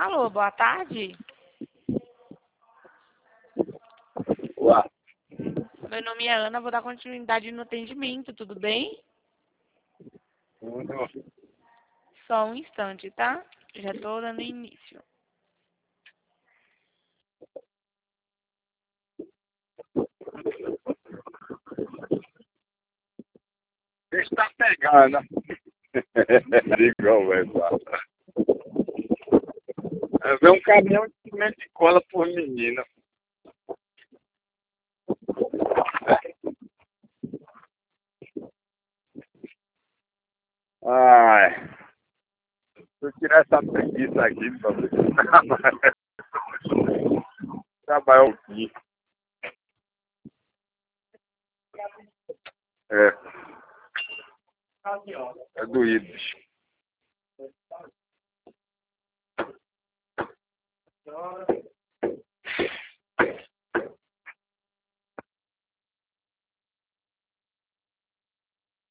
Alô, boa tarde. Ué, Meu nome é Ana, vou dar continuidade no atendimento, tudo bem? tudo. Só um instante, tá? Já tô dando início. Está pegando. Igual, velho. É um caminhão de cimento de cola por menina. Ai, se eu tirar essa preguiça aqui pra você trabalhar um pouquinho. É. É doído, bicho.